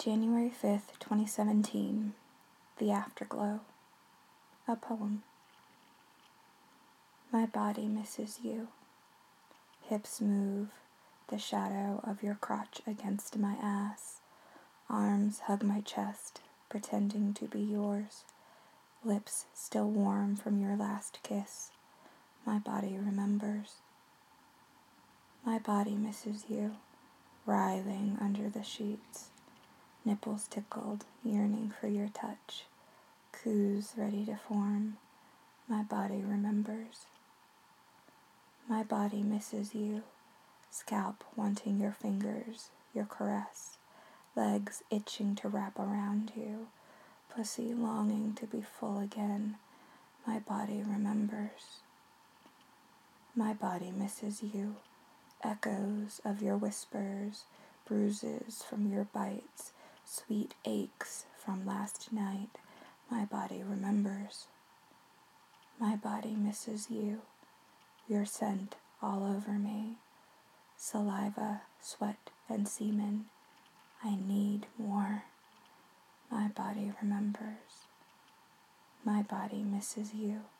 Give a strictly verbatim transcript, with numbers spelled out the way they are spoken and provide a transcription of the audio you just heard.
January fifth, twenty seventeen, The Afterglow, a poem. My body misses you. Hips move, the shadow of your crotch against my ass. Arms hug my chest, pretending to be yours. Lips still warm from your last kiss. My body remembers. My body misses you, writhing under the sheets. Nipples tickled, yearning for your touch. Coos ready to form. My body remembers. My body misses you. Scalp wanting your fingers, your caress. Legs itching to wrap around you. Pussy longing to be full again. My body remembers. My body misses you. Echoes of your whispers, bruises from your bites, sweet aches from last night. My body remembers. My body misses you. Your scent all over me. Saliva, sweat, and semen. I need more. My body remembers. My body misses you.